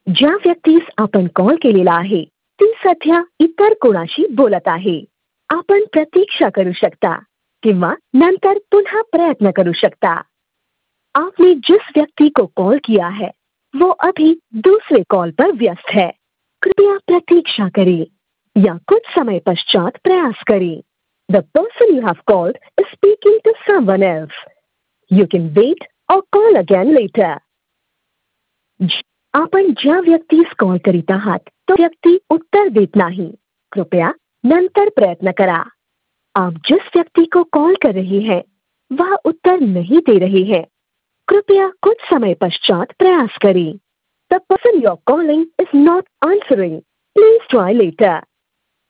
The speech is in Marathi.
ज्या व्यक्तीस आपण कॉल केलेला आहे ती सध्या इतर कोणाशी बोलत आहे. आपण प्रतीक्षा करू शकता किंवा नंतर पुनः प्रयत्न करू शकता. आपने जिस व्यक्ति को कॉल किया है वो अभी दूसरे कॉल पर व्यस्त है. कृपया प्रतीक्षा करें या कुछ समय पश्चात प्रयास करें. The person you have called is speaking to someone else. You can wait or call again later. आपण ज्या व्यक्तीस कॉल करीत आहात तो व्यक्ती उत्तर देत नाही. कृपया नंतर प्रयत्न करा. आप जिस व्यक्ति को कॉल कर रहे हैं वह उत्तर नहीं दे रहे हैं. कृपया कुछ समय पश्चात प्रयास करें. The person you're calling is not answering. Please try later.